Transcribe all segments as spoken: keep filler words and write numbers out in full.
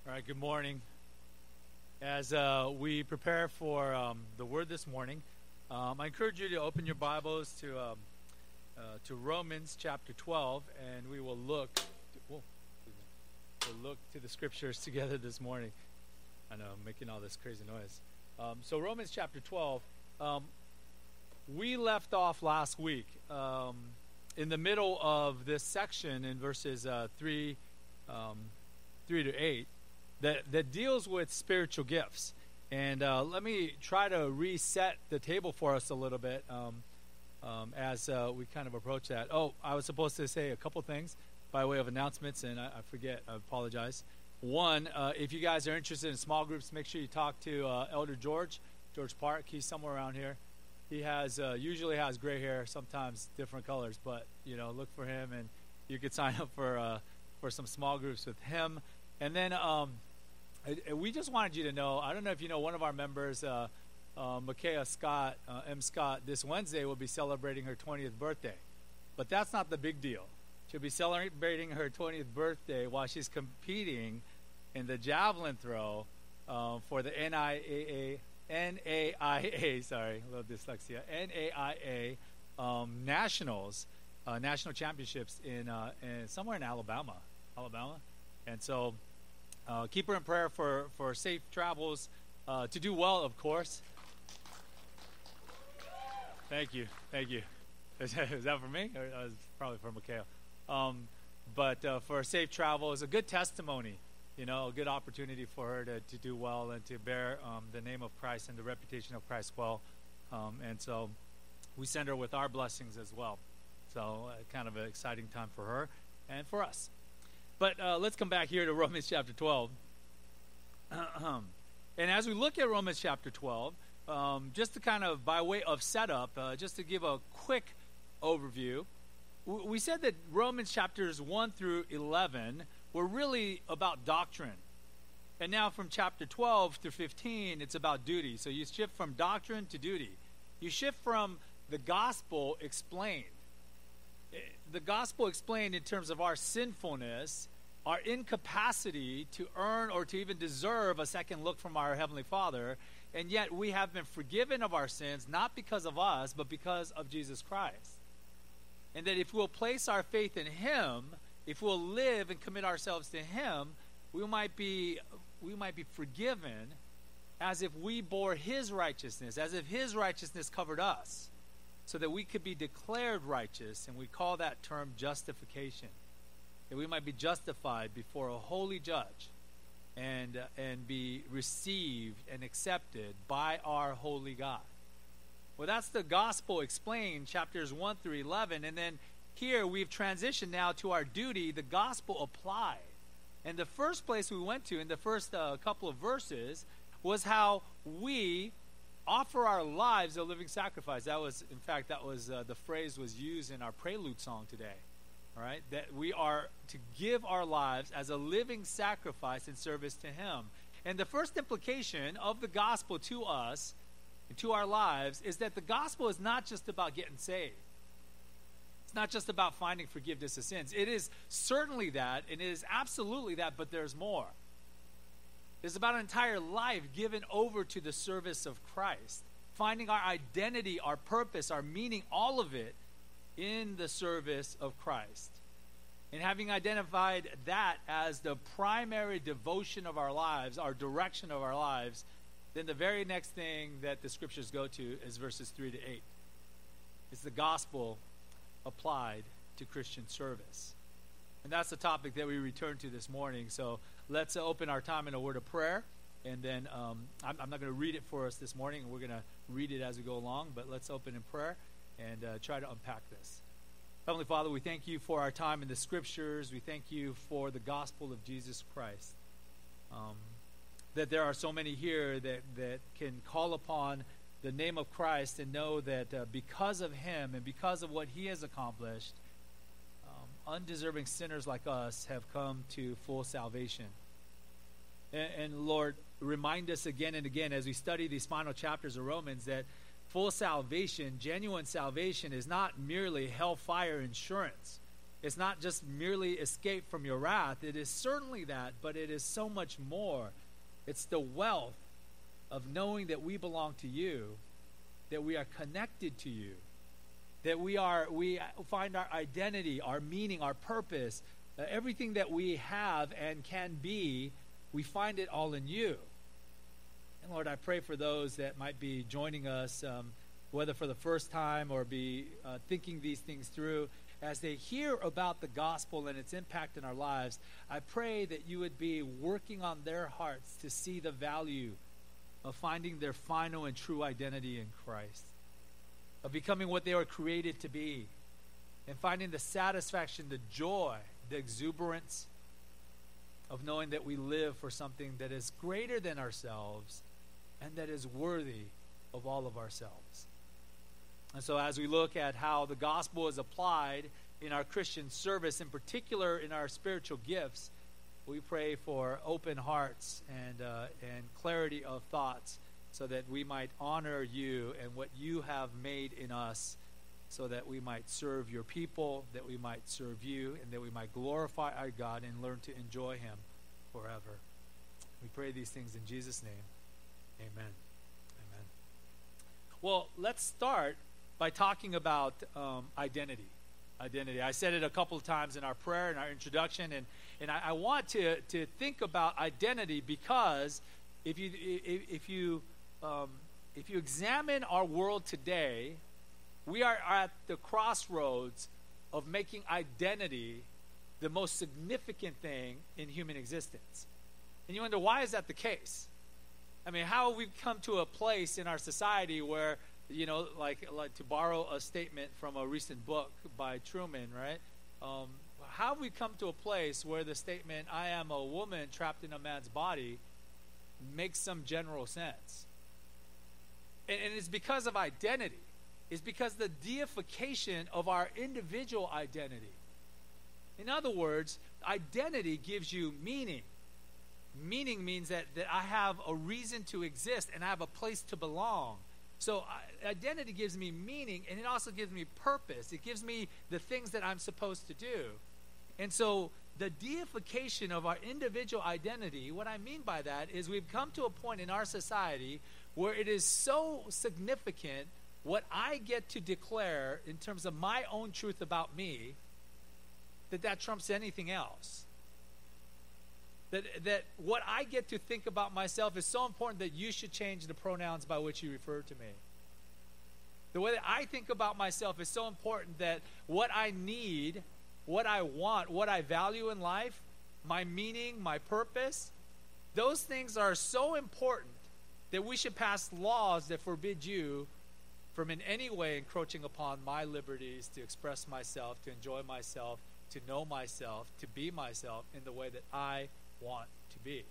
All right, good morning. As uh, we prepare for um, the word this morning, um, I encourage you to open your Bibles to um, uh, to Romans chapter twelve, and we will look to, whoa, we'll look to the scriptures together this morning. I know I'm making all this crazy noise. Um, so Romans chapter twelve, um, we left off last week um, in the middle of this section in verses uh, three, um, three to eight. That, that deals with spiritual gifts. And uh, let me try to reset the table for us a little bit um, um, as uh, we kind of approach that. Oh, I was supposed to say a couple things by way of announcements, and I, I forget. I apologize. One, uh, if you guys are interested in small groups, make sure you talk to uh, Elder George, George Park. He's somewhere around here. He has uh, usually has gray hair, sometimes different colors, but, you know, look for him, and you could sign up for, uh, for some small groups with him. And then... Um, We just wanted you to know, I don't know if you know one of our members, uh, uh, Micaiah Scott, uh, M. Scott, this Wednesday will be celebrating her twentieth birthday. But that's not the big deal. She'll be celebrating her twentieth birthday while she's competing in the javelin throw uh, for the N I A A, N A I A, sorry, a little dyslexia, N A I A um, Nationals, uh, National Championships in, uh, in somewhere in Alabama, Alabama. And so... Uh, keep her in prayer for, for safe travels, uh, to do well, of course. Thank you. Thank you. Is that, is that for me? Or, uh, it's probably for Mikhail. Um, but uh, for safe travels, a good testimony, you know, a good opportunity for her to, to do well and to bear um, the name of Christ and the reputation of Christ well. Um, and so we send her with our blessings as well. So uh, kind of an exciting time for her and for us. But uh, let's come back here to Romans chapter twelve. And as we look at Romans chapter twelve, um, just to kind of, by way of setup, uh, just to give a quick overview, w- we said that Romans chapters one through eleven were really about doctrine. And now from chapter twelve through fifteen, it's about duty. So you shift from doctrine to duty. You shift from the gospel explained. The gospel explained in terms of our sinfulness, our incapacity to earn or to even deserve a second look from our Heavenly Father, and yet we have been forgiven of our sins, not because of us, but because of Jesus Christ. And that if we'll place our faith in Him, if we'll live and commit ourselves to Him, we might be, we might be forgiven as if we bore His righteousness, as if His righteousness covered us, so that we could be declared righteous, and we call that term justification. That we might be justified before a holy judge and, uh, and be received and accepted by our holy God. Well, that's the gospel explained, chapters one through eleven, and then here we've transitioned now to our duty, the gospel applied. And the first place we went to in the first uh, couple of verses was how we offer our lives a living sacrifice. That was, in fact, that was uh, the phrase was used in our prelude song today. All right, that we are to give our lives as a living sacrifice in service to Him. And the first implication of the gospel to us and to our lives is that the gospel is not just about getting saved. It's not just about finding forgiveness of sins. It is certainly that, and it is absolutely that, but there's more. It's about an entire life given over to the service of Christ, finding our identity, our purpose, our meaning, all of it in the service of Christ. And having identified that as the primary devotion of our lives, our direction of our lives, then the very next thing that the scriptures go to is verses three to eight. It's the gospel applied to Christian service. And that's the topic that we return to this morning. So let's uh, open our time in a word of prayer. And then um, I'm, I'm not going to read it for us this morning. We're going to read it as we go along. But let's open in prayer and uh, try to unpack this. Heavenly Father, we thank you for our time in the scriptures. We thank you for the gospel of Jesus Christ. Um, that there are so many here that, that can call upon the name of Christ and know that uh, because of Him and because of what He has accomplished, um, undeserving sinners like us have come to full salvation. And, and Lord, remind us again and again as we study these final chapters of Romans that full salvation, genuine salvation, is not merely hellfire insurance. It's not just merely escape from your wrath. It is certainly that, but it is so much more. It's the wealth of knowing that we belong to you, that we are connected to you, that we are we find our identity, our meaning, our purpose, uh, everything that we have and can be, we find it all in you. And Lord, I pray for those that might be joining us, um, whether for the first time or be uh, thinking these things through, as they hear about the gospel and its impact in our lives. I pray that you would be working on their hearts to see the value of finding their final and true identity in Christ, of becoming what they were created to be, and finding the satisfaction, the joy, the exuberance of knowing that we live for something that is greater than ourselves and that is worthy of all of ourselves. And so as we look at how the gospel is applied in our Christian service, in particular in our spiritual gifts, we pray for open hearts and uh, and clarity of thoughts so that we might honor you and what you have made in us, so that we might serve your people, that we might serve you, and that we might glorify our God and learn to enjoy him forever. We pray these things in Jesus' name. Amen. Amen. Well, let's start by talking about um, identity. Identity. I said it a couple of times in our prayer, in our introduction, and, and I, I want to, to think about identity because if you if, if you um, if you examine our world today, we are at the crossroads of making identity the most significant thing in human existence. And you wonder, why is that the case? I mean, how have we come to a place in our society where, you know, like like to borrow a statement from a recent book by Truman, right? Um, how have we come to a place where the statement, I am a woman trapped in a man's body, makes some general sense? And, and it's because of identity. It's because the deification of our individual identity. In other words, identity gives you meaning. Meaning means that, that I have a reason to exist and I have a place to belong. So uh, identity gives me meaning, and it also gives me purpose. It gives me the things that I'm supposed to do. And so the deification of our individual identity, what I mean by that is we've come to a point in our society where it is so significant what I get to declare in terms of my own truth about me, that that trumps anything else. That that what I get to think about myself is so important that you should change the pronouns by which you refer to me. The way that I think about myself is so important that what I need, what I want, what I value in life, my meaning, my purpose, those things are so important that we should pass laws that forbid you from in any way encroaching upon my liberties to express myself, to enjoy myself, to know myself, to be myself in the way that I want to be.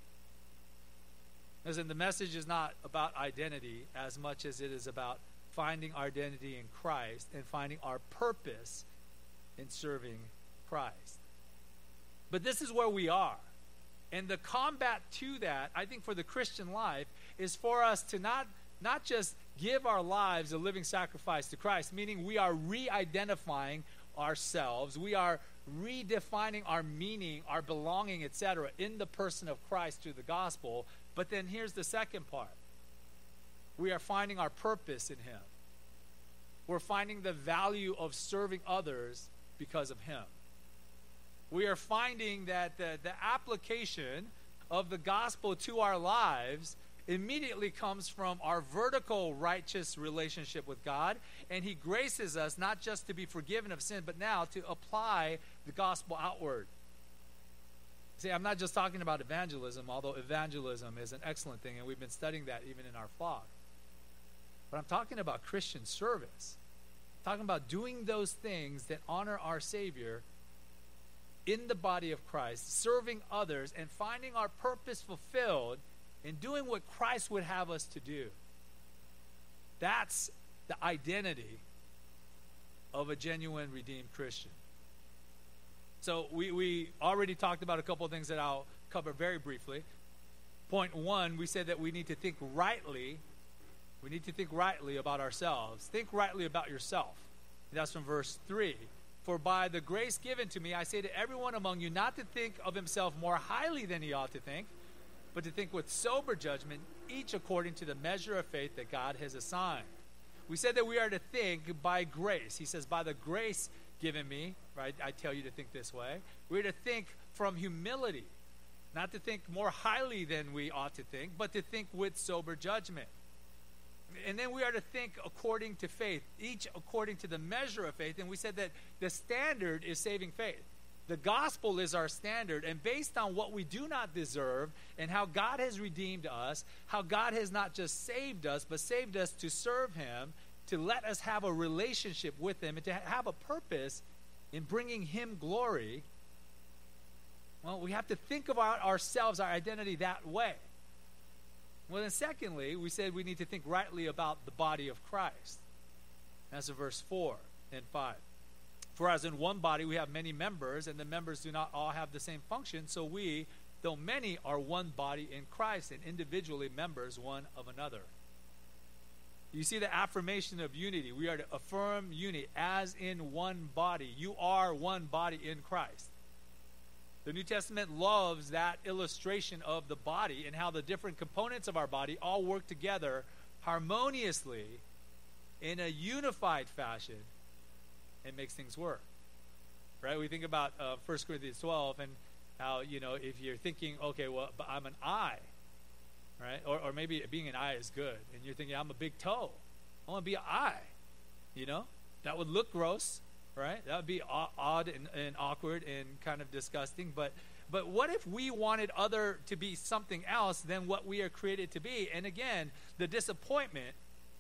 Listen, the message is not about identity as much as it is about finding our identity in Christ and finding our purpose in serving Christ. But this is where we are. And the combat to that, I think, for the Christian life is for us to not, not just give our lives a living sacrifice to Christ, meaning we are re-identifying ourselves. We are redefining our meaning, our belonging, et cetera, in the person of Christ through the gospel. But then here's the second part. We are finding our purpose in him. We're finding the value of serving others because of him. We are finding that the, the application of the gospel to our lives immediately comes from our vertical righteous relationship with God, and he graces us not just to be forgiven of sin, but now to apply the gospel outward. See, I'm not just talking about evangelism, although evangelism is an excellent thing, and we've been studying that even in our flock. But I'm talking about Christian service. I'm talking about doing those things that honor our Savior in the body of Christ, serving others, and finding our purpose fulfilled in doing what Christ would have us to do. That's the identity of a genuine redeemed Christian. So we, we already talked about a couple of things that I'll cover very briefly. Point one, we said that we need to think rightly. We need to think rightly about ourselves. Think rightly about yourself. That's from verse three. For by the grace given to me, I say to everyone among you not to think of himself more highly than he ought to think, but to think with sober judgment, each according to the measure of faith that God has assigned. We said that we are to think by grace. He says, by the grace given me, right, I tell you to think this way. We're to think from humility, not to think more highly than we ought to think, but to think with sober judgment. And then we are to think according to faith, each according to the measure of faith. And we said that the standard is saving faith. The gospel is our standard, and based on what we do not deserve and how God has redeemed us, how God has not just saved us, but saved us to serve him, to let us have a relationship with him, and to have a purpose in bringing him glory. Well, we have to think about ourselves, our identity that way. Well, then secondly, we said we need to think rightly about the body of Christ. That's in verse four and five. For as in one body we have many members, and the members do not all have the same function, so we, though many, are one body in Christ, and individually members one of another. You see the affirmation of unity. We are to affirm unity as in one body. You are one body in Christ. The New Testament loves that illustration of the body and how the different components of our body all work together harmoniously in a unified fashion and makes things work. Right? We think about uh, First Corinthians twelve and how, you know, if you're thinking, okay, well, but I'm an eye, right? Or, or maybe being an eye is good, and you're thinking, I'm a big toe. I want to be an eye, you know? That would look gross, right? That would be odd and, and awkward and kind of disgusting. But but what if we wanted other to be something else than what we are created to be? And again, the disappointment,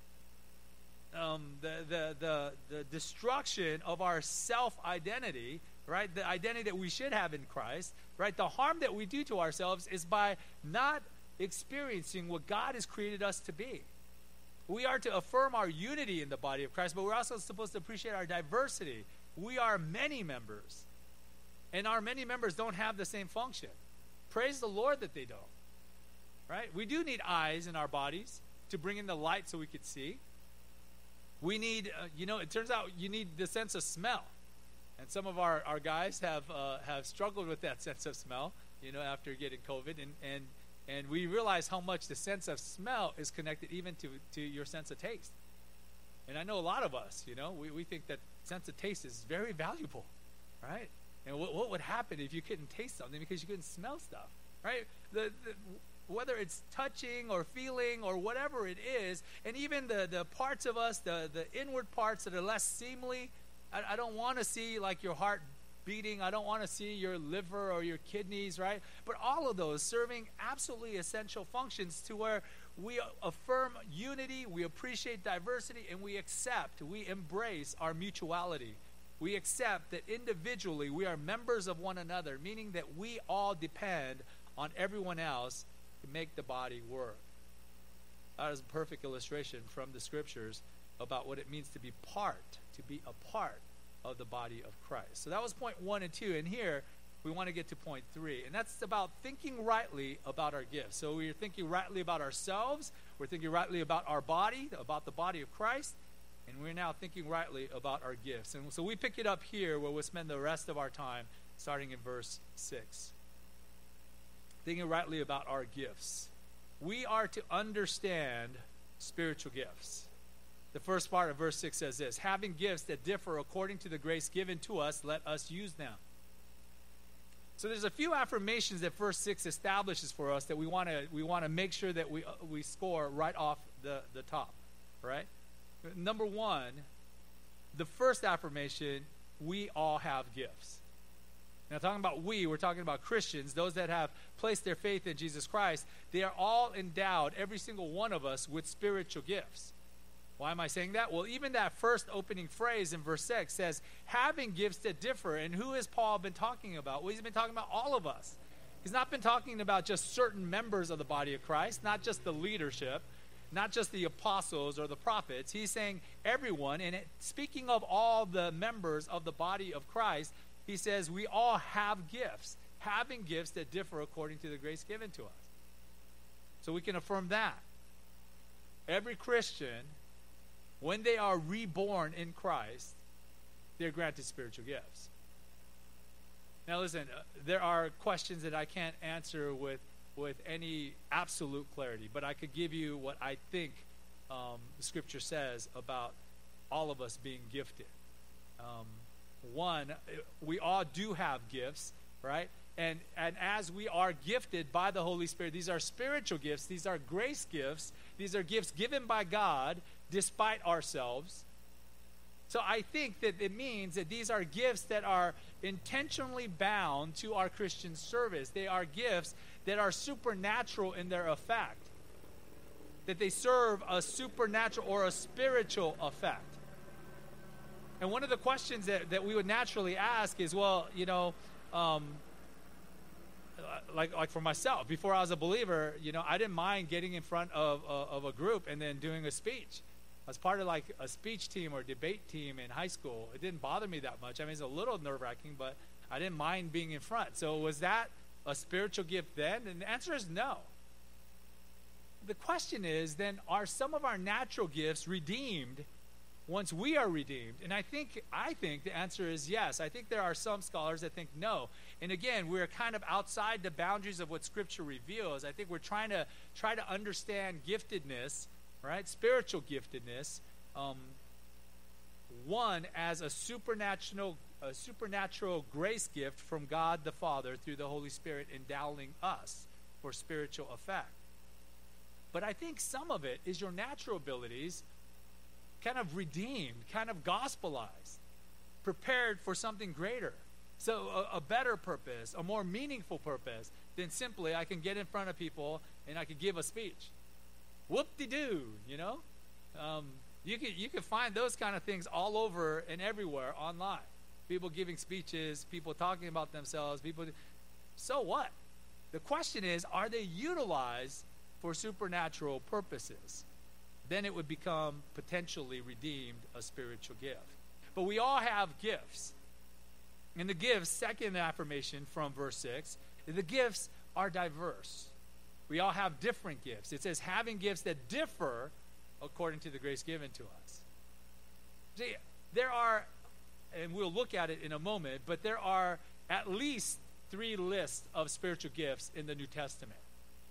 um, the, the the the destruction of our self-identity, right? The identity that we should have in Christ, right? The harm that we do to ourselves is by not experiencing what God has created us to be. We are to affirm our unity in the body of Christ, but we're also supposed to appreciate our diversity. We are many members, and our many members don't have the same function. Praise the Lord that they don't, right? We do need eyes in our bodies to bring in the light so we could see. We need, uh, you know, it turns out you need the sense of smell. And some of our, our guys have uh, have struggled with that sense of smell, you know, after getting COVID. And, and, and we realize how much the sense of smell is connected even to, to your sense of taste. And I know a lot of us, you know, we, we think that sense of taste is very valuable, right? And what, what would happen if you couldn't taste something because you couldn't smell stuff, right? The, the whether it's touching or feeling or whatever it is, and even the, the parts of us, the, the inward parts that are less seemly, I, I don't want to see like your heart beating. I don't want to see your liver or your kidneys, right? But all of those serving absolutely essential functions to where we affirm unity, we appreciate diversity, and we accept, we embrace our mutuality. We accept that individually we are members of one another, meaning that we all depend on everyone else to make the body work. That is a perfect illustration from the scriptures about what it means to be part, to be a part of the body of Christ. So that was point one and two. And here we want to get to point three. And that's about thinking rightly about our gifts. So we're thinking rightly about ourselves. We're thinking rightly about our body, about the body of Christ. And we're now thinking rightly about our gifts. And so we pick it up here where we'll spend the rest of our time starting in verse six. Thinking rightly about our gifts. We are to understand spiritual gifts. The first part of verse six says this: having gifts that differ according to the grace given to us, let us use them. So there's a few affirmations that verse six establishes for us that we want to we want to make sure that we uh, we score right off the, the top, right? Number one, the first affirmation, we all have gifts. Now, talking about we, we're talking about Christians, those that have placed their faith in Jesus Christ. They are all endowed, every single one of us, with spiritual gifts. Why am I saying that? Well, even that first opening phrase in verse six says, having gifts that differ. And who has Paul been talking about? Well, he's been talking about all of us. He's not been talking about just certain members of the body of Christ, not just the leadership, not just the apostles or the prophets. He's saying everyone. And it, speaking of all the members of the body of Christ, he says we all have gifts, having gifts that differ according to the grace given to us. So we can affirm that. Every Christian, when they are reborn in Christ, they're granted spiritual gifts. Now listen, uh, there are questions that I can't answer with with any absolute clarity, but I could give you what I think um, the Scripture says about all of us being gifted. Um, one, we all do have gifts, right? And and as we are gifted by the Holy Spirit, these are spiritual gifts, these are grace gifts, these are gifts given by God despite ourselves. So I think that it means that these are gifts that are intentionally bound to our Christian service. They are gifts that are supernatural in their effect, that they serve a supernatural or a spiritual effect. And one of the questions that, that we would naturally ask is, well, you know, um, like like for myself, before I was a believer, you know, I didn't mind getting in front of, of, of a group and then doing a speech. I was part of like a speech team or debate team in high school. It didn't bother me that much. I mean, it's a little nerve-wracking, but I didn't mind being in front. So was that a spiritual gift then? And the answer is no. The question is then, are some of our natural gifts redeemed once we are redeemed? And I think I think the answer is yes. I think there are some scholars that think no. And again, we're kind of outside the boundaries of what Scripture reveals. I think we're trying to try to understand giftedness, right? Spiritual giftedness, um, one as a supernatural, a supernatural grace gift from God the Father through the Holy Spirit endowing us for spiritual effect. But I think some of it is your natural abilities kind of redeemed, kind of gospelized, prepared for something greater. So a, a better purpose, a more meaningful purpose than simply I can get in front of people and I can give a speech. Whoop-de-doo, you know? Um, you can you can find those kind of things all over and everywhere online. People giving speeches, people talking about themselves, people. So what? The question is, are they utilized for supernatural purposes? Then it would become potentially redeemed a spiritual gift. But we all have gifts. And the gifts, second affirmation from verse six, the gifts are diverse. We all have different gifts. It says having gifts that differ according to the grace given to us. See, there are, and we'll look at it in a moment, but there are at least three lists of spiritual gifts in the New Testament.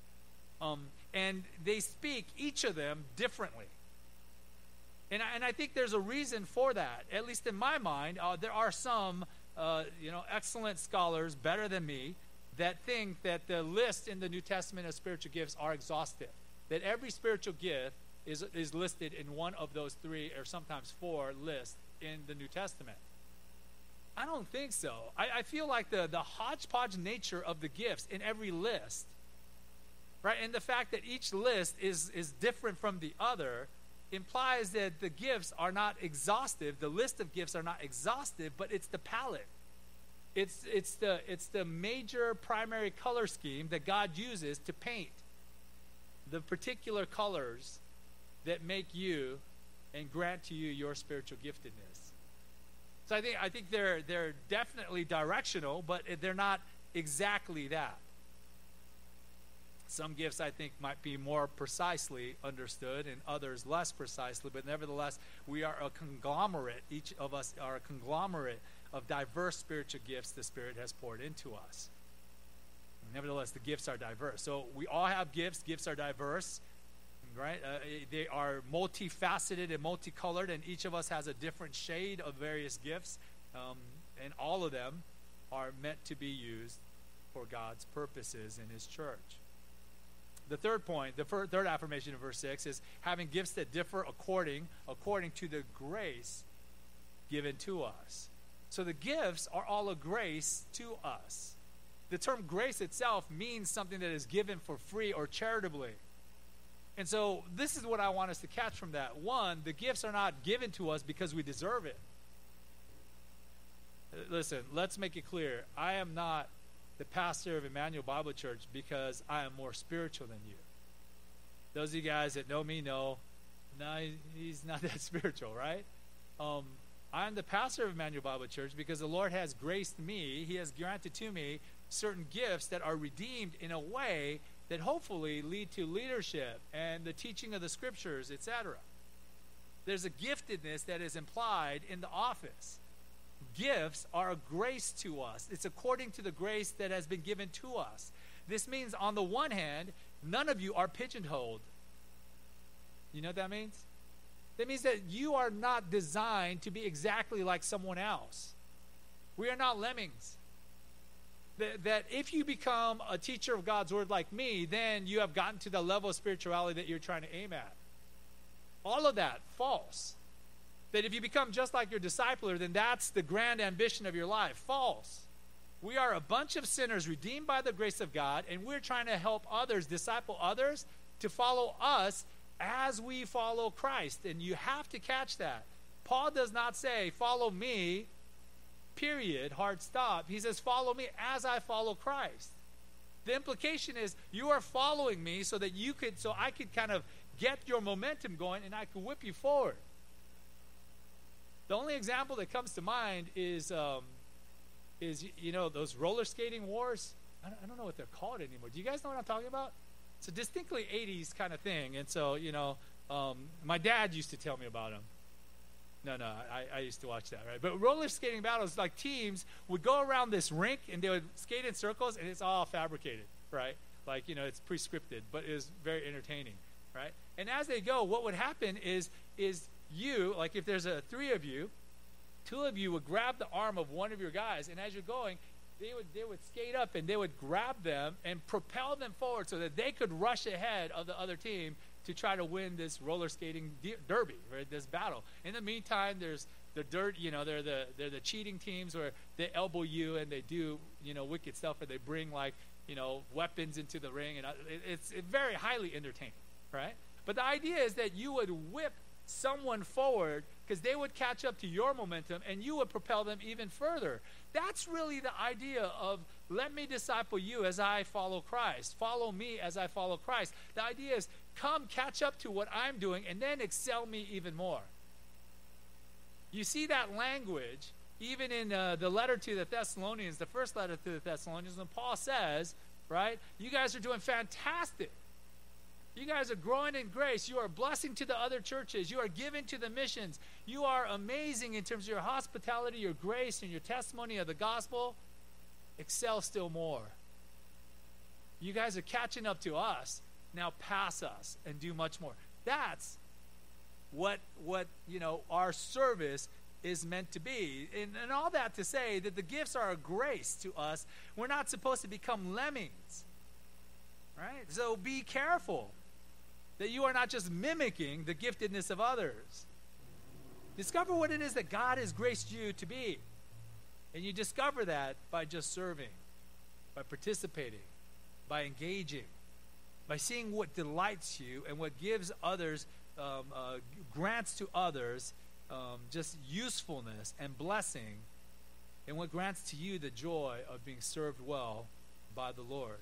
Um, and they speak, each of them, differently. And I, and I think there's a reason for that. At least in my mind, uh, there are some, uh, you know, excellent scholars, better than me, that think that the list in the New Testament of spiritual gifts are exhaustive. That every spiritual gift is, is listed in one of those three or sometimes four lists in the New Testament. I don't think so. I, I feel like the, the hodgepodge nature of the gifts in every list, right, and the fact that each list is, is different from the other implies that the gifts are not exhaustive. The list of gifts are not exhaustive, but it's the palette. It's it's the it's the major primary color scheme that God uses to paint the particular colors that make you and grant to you your spiritual giftedness. So I think I think they're they're definitely directional, but they're not exactly that. Some gifts I think might be more precisely understood and others less precisely, but nevertheless, we are a conglomerate. Each of us are a conglomerate of diverse spiritual gifts the Spirit has poured into us. Nevertheless, the gifts are diverse. So we all have gifts. Gifts are diverse, right? Uh, they are multifaceted and multicolored, and each of us has a different shade of various gifts, um, and all of them are meant to be used for God's purposes in His church. The third point, the third affirmation of verse six is having gifts that differ according, according to the grace given to us. So the gifts are all a grace to us. The term grace itself means something that is given for free or charitably. And so this is what I want us to catch from that. One, the gifts are not given to us because we deserve it. Listen, let's make it clear. I am not the pastor of Emmanuel Bible Church because I am more spiritual than you. Those of you guys that know me know, no, he's not that spiritual, right? Um, I'm the pastor of Emmanuel Bible Church because the Lord has graced me. He has granted to me certain gifts that are redeemed in a way that hopefully lead to leadership and the teaching of the Scriptures, et cetera. There's a giftedness that is implied in the office. gifts are a grace to us. It's according to the grace that has been given to us. This means, on the one hand, none of you are pigeonholed. You know what that means? That means that you are not designed to be exactly like someone else. We are not lemmings. That, that if you become a teacher of God's word like me, then you have gotten to the level of spirituality that you're trying to aim at. All of that, false. That if you become just like your discipler, then that's the grand ambition of your life. False. We are a bunch of sinners redeemed by the grace of God, and we're trying to help others, disciple others, to follow us as we follow Christ. And you have to catch that. Paul does not say, follow me, period, hard stop. He says, follow me as I follow Christ. The implication is you are following me so that you could, so I could kind of get your momentum going and I could whip you forward. The only example that comes to mind is, um, is you know, those roller skating wars. I don't, I don't know what they're called anymore. Do you guys know what I'm talking about? It's a distinctly eighties kind of thing. And so, you know, um, my dad used to tell me about them. No, no, I, I used to watch that, right? But roller skating battles, like teams would go around this rink and they would skate in circles, and it's all fabricated, right? Like, you know, it's pre-scripted, but it was very entertaining, right? And as they go, what would happen is, is you, like if there's a three of you, two of you would grab the arm of one of your guys, and as you're going, they would they would skate up and they would grab them and propel them forward so that they could rush ahead of the other team to try to win this roller skating de- derby, right? This battle. In the meantime, there's the dirt. You know, they're the they're the cheating teams where they elbow you and they do you know wicked stuff, or they bring like you know weapons into the ring, and it, it's it very highly entertaining, right? But the idea is that you would whip someone forward because they would catch up to your momentum and you would propel them even further. That's really the idea of let me disciple you as I follow Christ. Follow me as I follow Christ. The idea is come catch up to what I'm doing and then excel me even more. You see that language even in uh, the letter to the Thessalonians, the first letter to the Thessalonians, when Paul says, right, you guys are doing fantastic. You guys are growing in grace. You are a blessing to the other churches. You are giving to the missions. You are amazing in terms of your hospitality, your grace, and your testimony of the gospel. Excel still more. You guys are catching up to us. Now pass us and do much more. That's what, what you know, our service is meant to be. And, and all that to say that the gifts are a grace to us. We're not supposed to become lemmings. Right? So be careful that you are not just mimicking the giftedness of others. Discover what it is that God has graced you to be. And you discover that by just serving, by participating, by engaging, by seeing what delights you and what gives others, um, uh, grants to others um, just usefulness and blessing, and what grants to you the joy of being served well by the Lord.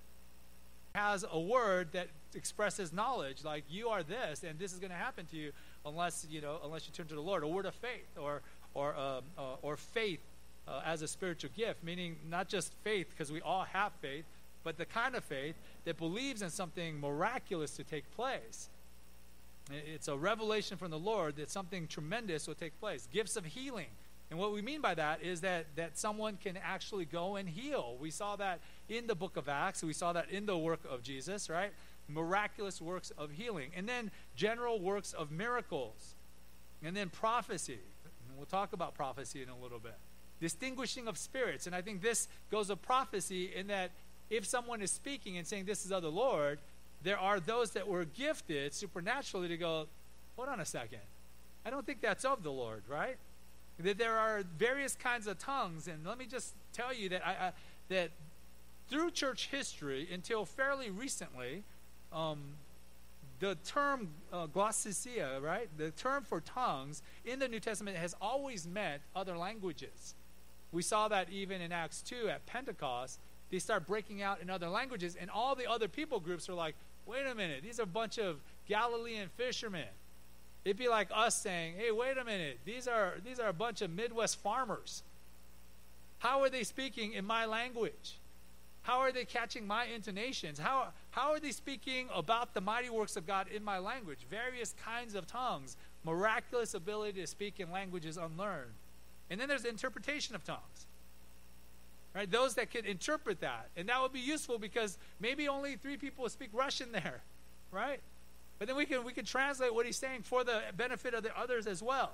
Has a word that expresses knowledge, like you are this and this is going to happen to you unless you know unless you turn to the Lord. A word of faith, or or um, uh, or faith uh, as a spiritual gift, meaning not just faith because we all have faith, but the kind of faith that believes in something miraculous to take place. It's a revelation from the Lord that something tremendous will take place. Gifts of healing. And what we mean by that is that, that someone can actually go and heal. We saw that in the book of Acts. We saw that in the work of Jesus, right? Miraculous works of healing. And then general works of miracles. And then prophecy. And we'll talk about prophecy in a little bit. Distinguishing of spirits. And I think this goes of prophecy in that if someone is speaking and saying this is of the Lord, there are those that were gifted supernaturally to go, hold on a second. I don't think that's of the Lord, right? That there are various kinds of tongues, and let me just tell you that I, I, that through church history until fairly recently, um, the term uh, glossasia, right, the term for tongues in the New Testament has always meant other languages. We saw that even in Acts two at Pentecost. They start breaking out in other languages, and all the other people groups are like, wait a minute, these are a bunch of Galilean fishermen. It'd be like us saying, hey, wait a minute, these are these are a bunch of Midwest farmers. How are they speaking in my language? How are they catching my intonations? How, how are they speaking about the mighty works of God in my language? Various kinds of tongues, miraculous ability to speak in languages unlearned. And then there's the interpretation of tongues. Right? Those that could interpret that. And that would be useful because maybe only three people speak Russian there. Right? But then we can we can translate what he's saying for the benefit of the others as well.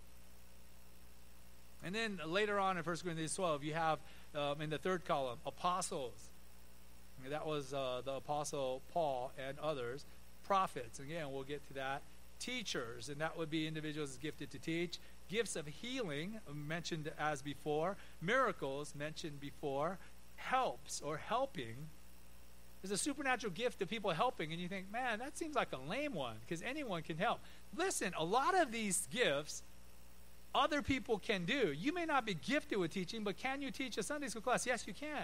And then later on in First Corinthians twelve, you have um, in the third column, apostles. That was uh, the apostle Paul and others. Prophets, again, we'll get to that. Teachers, and that would be individuals gifted to teach. Gifts of healing, mentioned as before. Miracles, mentioned before. Helps or helping. There's a supernatural gift of people helping, and you think, man, that seems like a lame one, because anyone can help. Listen, a lot of these gifts, other people can do. You may not be gifted with teaching, but can you teach a Sunday school class? Yes, you can.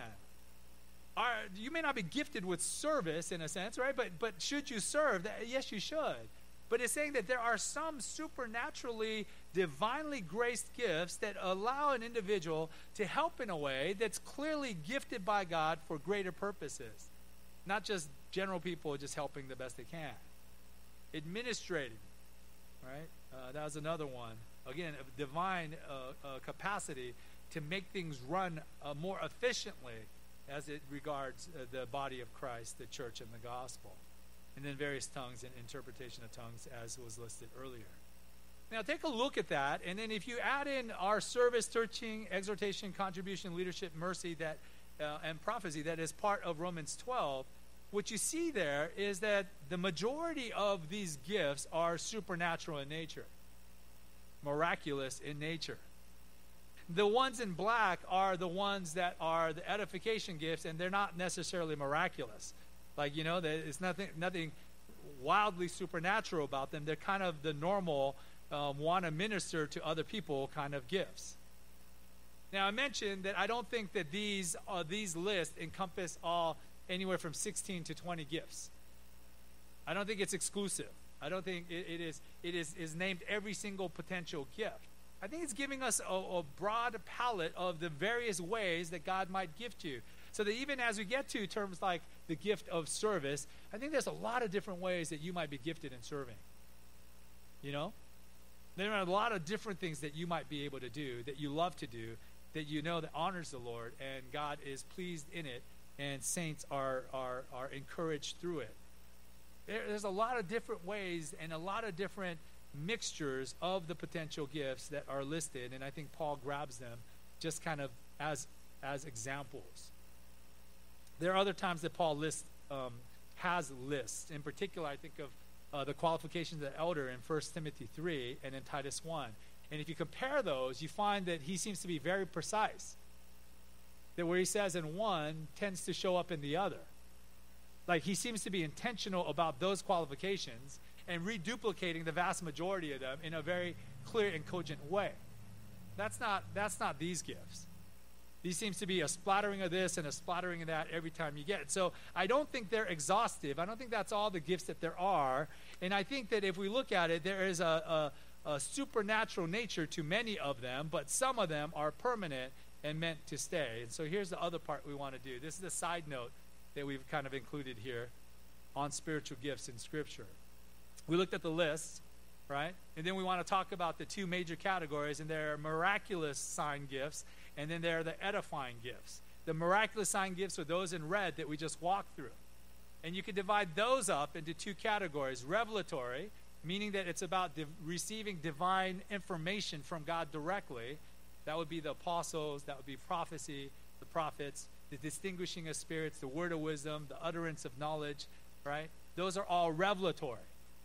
Are, you may not be gifted with service in a sense, right? But but should you serve? That, yes, you should. But it's saying that there are some supernaturally, divinely graced gifts that allow an individual to help in a way that's clearly gifted by God for greater purposes. Not just general people just helping the best they can. Administrating, right? Uh, that was another one. Again, a divine uh, uh, capacity to make things run uh, more efficiently as it regards uh, the body of Christ, the church, and the gospel. And then various tongues and interpretation of tongues as was listed earlier. Now take a look at that, and then if you add in our service, teaching, exhortation, contribution, leadership, mercy, that uh, and prophecy that is part of Romans twelve, what you see there is that the majority of these gifts are supernatural in nature, miraculous in nature. The ones in black are the ones that are the edification gifts, and they're not necessarily miraculous. Like, you know, there's nothing nothing wildly supernatural about them. They're kind of the normal, um, want to minister to other people kind of gifts. Now, I mentioned that I don't think that these uh, these lists encompass all anywhere from sixteen to twenty gifts. I don't think it's exclusive. I don't think it, it is it is is named every single potential gift. I think it's giving us a, a broad palette of the various ways that God might gift you. So that even as we get to terms like the gift of service, I think there's a lot of different ways that you might be gifted in serving. You know? There are a lot of different things that you might be able to do, that you love to do, that you know that honors the Lord, and God is pleased in it, and saints are are, are encouraged through it. There, there's a lot of different ways and a lot of different mixtures of the potential gifts that are listed, and I think Paul grabs them just kind of as as examples. There are other times that Paul lists um, has lists. In particular, I think of uh, the qualifications of the elder in First Timothy three and in Titus one. And if you compare those, you find that he seems to be very precise. That where he says in one tends to show up in the other. Like he seems to be intentional about those qualifications and reduplicating the vast majority of them in a very clear and cogent way. That's not that's not these gifts. These seems to be a splattering of this and a splattering of that every time you get it. So I don't think they're exhaustive. I don't think that's all the gifts that there are. And I think that if we look at it, there is a, a, a supernatural nature to many of them, but some of them are permanent and meant to stay. And so here's the other part we want to do. This is a side note that we've kind of included here on spiritual gifts in Scripture. We looked at the list, right? And then we want to talk about the two major categories, and there are miraculous sign gifts, and then there are the edifying gifts. The miraculous sign gifts are those in red that we just walked through. And you can divide those up into two categories. Revelatory, meaning that it's about div- receiving divine information from God directly. That would be the apostles, that would be prophecy, the prophets, the distinguishing of spirits, the word of wisdom, the utterance of knowledge, right? Those are all revelatory.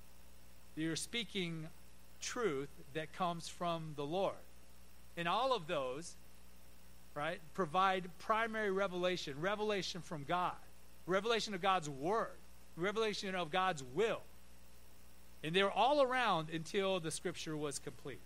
You're speaking truth that comes from the Lord. And all of those, right, provide primary revelation, revelation from God, revelation of God's word, revelation of God's will. And they're all around until the Scripture was complete.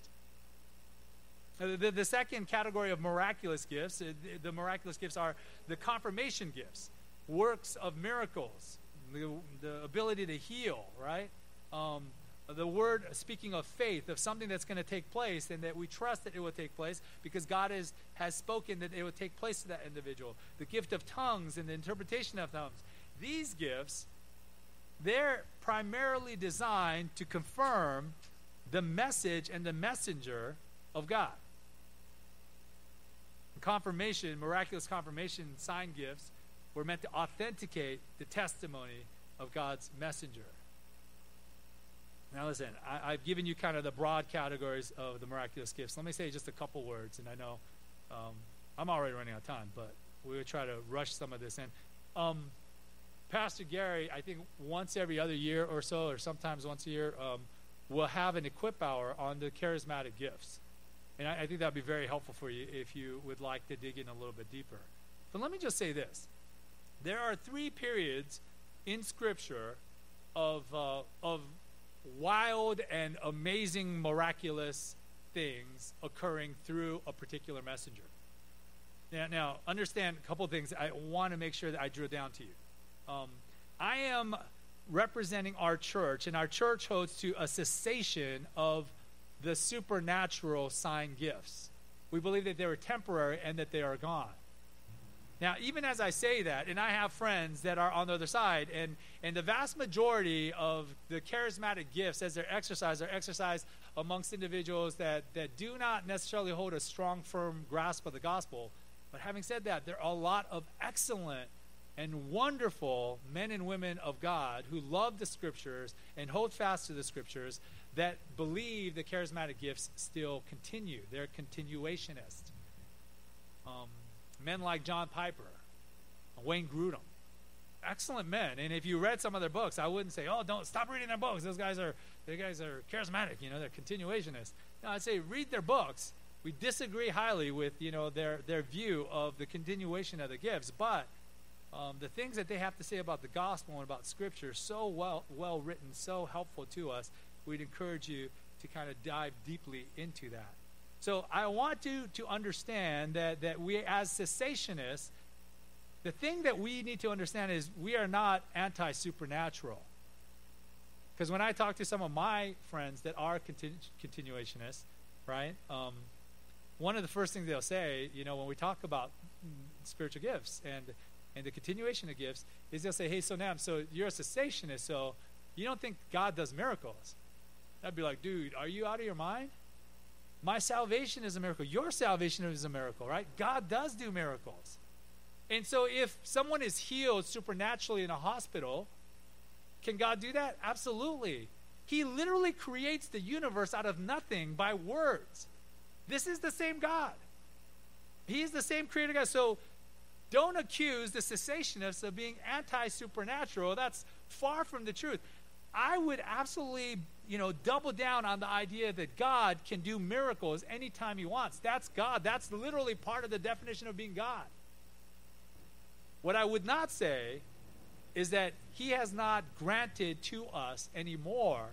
The, the, the second category of miraculous gifts, the, the miraculous gifts are the confirmation gifts, works of miracles, the, the ability to heal, right? Um, the word, speaking of faith, of something that's going to take place, and that we trust that it will take place because God is, has spoken that it will take place to that individual. The gift of tongues and the interpretation of tongues. These gifts, they're primarily designed to confirm the message and the messenger of God. confirmation, miraculous confirmation sign gifts were meant to authenticate the testimony of God's messenger. Now listen, I, I've given you kind of the broad categories of the miraculous gifts. Let me say just a couple words, and I know um, I'm already running out of time, but we would try to rush some of this in. Um, Pastor Gary, I think once every other year or so, or sometimes once a year, um, will have an equip hour on the charismatic gifts. And I, I think that would be very helpful for you if you would like to dig in a little bit deeper. But let me just say this. There are three periods in Scripture of uh, of wild and amazing miraculous things occurring through a particular messenger. Now, now understand a couple of things I want to make sure that I drill down to you. Um, I am representing our church, and our church holds to a cessation of the supernatural sign gifts. We believe that they were temporary and that they are gone. Now, even as I say that, and I have friends that are on the other side, and, and the vast majority of the charismatic gifts as they're exercised are exercised amongst individuals that, that do not necessarily hold a strong, firm grasp of the gospel. But having said that, there are a lot of excellent and wonderful men and women of God who love the Scriptures and hold fast to the Scriptures that believe the charismatic gifts still continue. They're continuationists. Um, Men like John Piper, Wayne Grudem, excellent men. And if you read some of their books, I wouldn't say, "Oh, don't stop reading their books. Those guys are, those guys are charismatic. You know, they're continuationists." No, I'd say read their books. We disagree highly with you know their their view of the continuation of the gifts, but um, the things that they have to say about the gospel and about Scripture, so well well written, so helpful to us. We'd encourage you to kind of dive deeply into that. So I want you to understand that, that we as cessationists, the thing that we need to understand is we are not anti-supernatural. Because when I talk to some of my friends that are continu- continuationists, right, um, one of the first things they'll say, you know, when we talk about mm, spiritual gifts and, and the continuation of gifts, is they'll say, "Hey, so Nam, so you're a cessationist, so you don't think God does miracles?" I'd be like, "Dude, are you out of your mind? My salvation is a miracle. Your salvation is a miracle, right? God does do miracles." And so if someone is healed supernaturally in a hospital, can God do that? Absolutely. He literally creates the universe out of nothing by words. This is the same God. He is the same creator God. So don't accuse the cessationists of being anti-supernatural. That's far from the truth. I would absolutely, you know, double down on the idea that God can do miracles anytime he wants. That's God. That's literally part of the definition of being God. What I would not say is that he has not granted to us anymore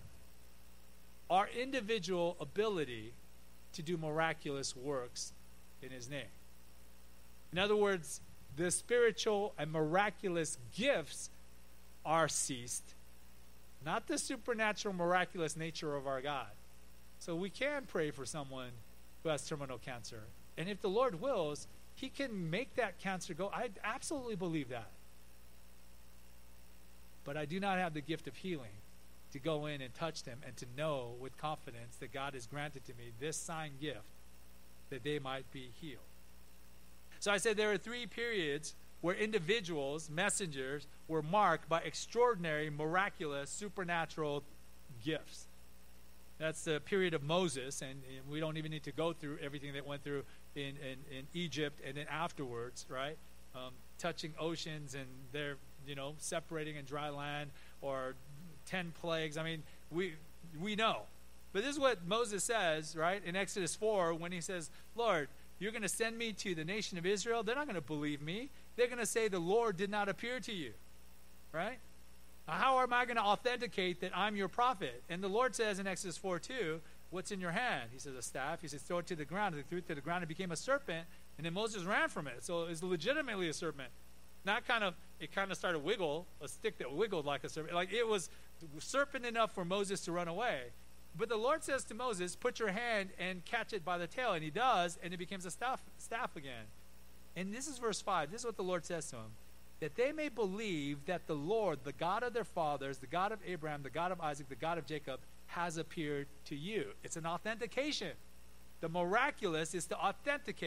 our individual ability to do miraculous works in his name. In other words, the spiritual and miraculous gifts are ceased, not the supernatural, miraculous nature of our God. So we can pray for someone who has terminal cancer. And if the Lord wills, he can make that cancer go. I absolutely believe that. But I do not have the gift of healing to go in and touch them and to know with confidence that God has granted to me this sign gift that they might be healed. So I said there are three periods where individuals, messengers, were marked by extraordinary, miraculous, supernatural gifts. That's the period of Moses, and, and we don't even need to go through everything that went through in, in, in Egypt and then afterwards, right? Um, touching oceans and they're, you know, separating in dry land, or ten plagues. I mean, we we know. But this is what Moses says, right, in Exodus four, when he says, "Lord, you're going to send me to the nation of Israel. They're not going to believe me. They're going to say the Lord did not appear to you," right? How am I going to authenticate that I'm your prophet? And the Lord says in Exodus four two, "What's in your hand?" He says, "A staff." He says, "Throw it to the ground." He threw it to the ground. It became a serpent. And then Moses ran from it. So it's legitimately a serpent. Not kind of, it kind of started to wiggle, a stick that wiggled like a serpent. Like it was serpent enough for Moses to run away. But the Lord says to Moses, "Put your hand and catch it by the tail." And he does, and it becomes a staff, staff again. And this is verse five. This is what the Lord says to him. "That they may believe that the Lord, the God of their fathers, the God of Abraham, the God of Isaac, the God of Jacob, has appeared to you." It's an authentication. The miraculous is to authenticate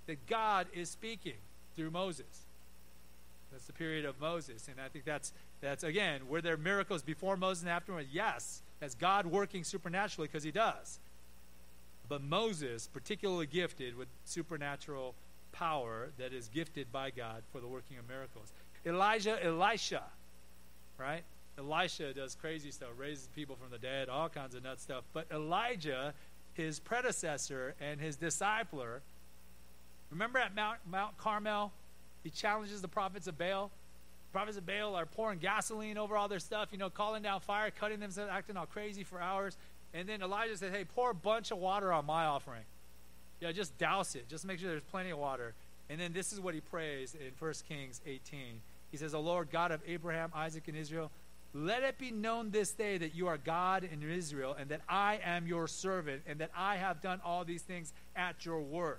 that God is speaking through Moses. That's the period of Moses. And I think that's, that's again, were there miracles before Moses and afterwards? Yes. That's God working supernaturally, because he does. But Moses, particularly gifted with supernatural power that is gifted by God for the working of miracles. Elijah, Elisha, right? Elisha does crazy stuff, raises people from the dead, all kinds of nut stuff. But Elijah, his predecessor and his discipler, remember at Mount, Mount Carmel, he challenges the prophets of Baal. The prophets of Baal are pouring gasoline over all their stuff, you know, calling down fire, cutting themselves, acting all crazy for hours. And then Elijah said, hey, pour a bunch of water on my offering. Yeah, just douse it. Just make sure there's plenty of water. And then this is what he prays in First Kings eighteen. He says, O Lord, God of Abraham, Isaac, and Israel, let it be known this day that you are God in Israel, and that I am your servant, and that I have done all these things at your word.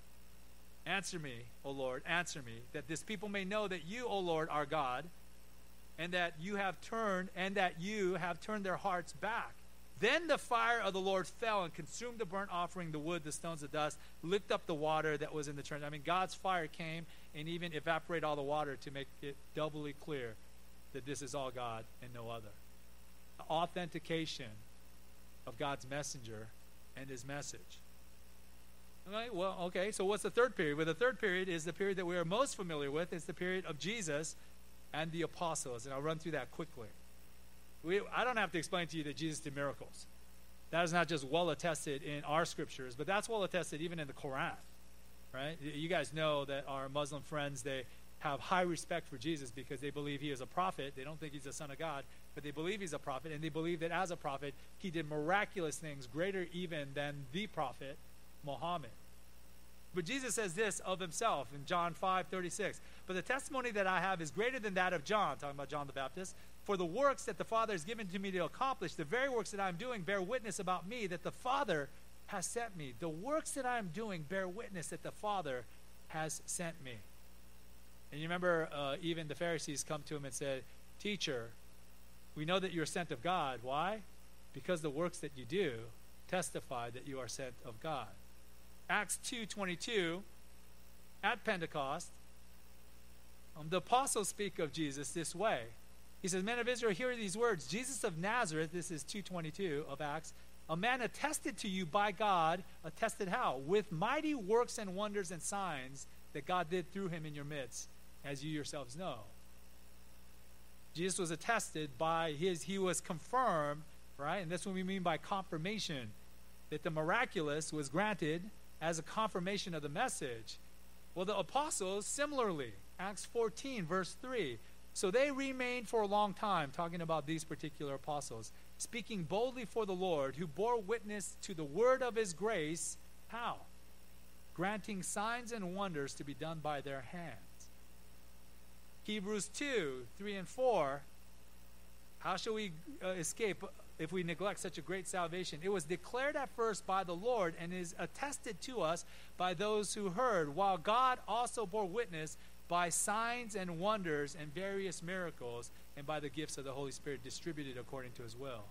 Answer me, O Lord, answer me, that this people may know that you, O Lord, are God, and that you have turned, and that you have turned their hearts back. Then the fire of the Lord fell and consumed the burnt offering, the wood, the stones, the dust, licked up the water that was in the trench. I mean, God's fire came and even evaporated all the water to make it doubly clear that this is all God and no other. The authentication of God's messenger and his message. Okay, well, okay, so what's the third period? Well, the third period is the period that we are most familiar with. It's the period of Jesus and the apostles, and I'll run through that quickly. We, I don't have to explain to you that Jesus did miracles. That is not just well attested in our scriptures, but that's well attested even in the Quran, right? You guys know that our Muslim friends, they have high respect for Jesus because they believe he is a prophet. They don't think he's the son of God, but they believe he's a prophet, and they believe that as a prophet, he did miraculous things greater even than the prophet Muhammad. But Jesus says this of himself in John five thirty-six. But the testimony that I have is greater than that of John, talking about John the Baptist. For the works that the Father has given to me to accomplish, the very works that I'm doing, bear witness about me that the Father has sent me. The works that I'm doing bear witness that the Father has sent me. And you remember uh, even the Pharisees come to him and said, Teacher, we know that you're sent of God. Why? Because the works that you do testify that you are sent of God. Acts two twenty-two, at Pentecost, um, the apostles speak of Jesus this way. He says, Men of Israel, hear these words. Jesus of Nazareth, this is two twenty-two of Acts, a man attested to you by God, attested how? With mighty works and wonders and signs that God did through him in your midst, as you yourselves know. Jesus was attested by his, he was confirmed, right? And that's what we mean by confirmation, that the miraculous was granted as a confirmation of the message. Well, the apostles, similarly, Acts fourteen, verse three. So they remained for a long time, talking about these particular apostles, speaking boldly for the Lord, who bore witness to the word of his grace. How? Granting signs and wonders to be done by their hands. Hebrews two, three and four. How shall we uh, escape if we neglect such a great salvation? It was declared at first by the Lord and is attested to us by those who heard, while God also bore witness by signs and wonders and various miracles, and by the gifts of the Holy Spirit distributed according to his will.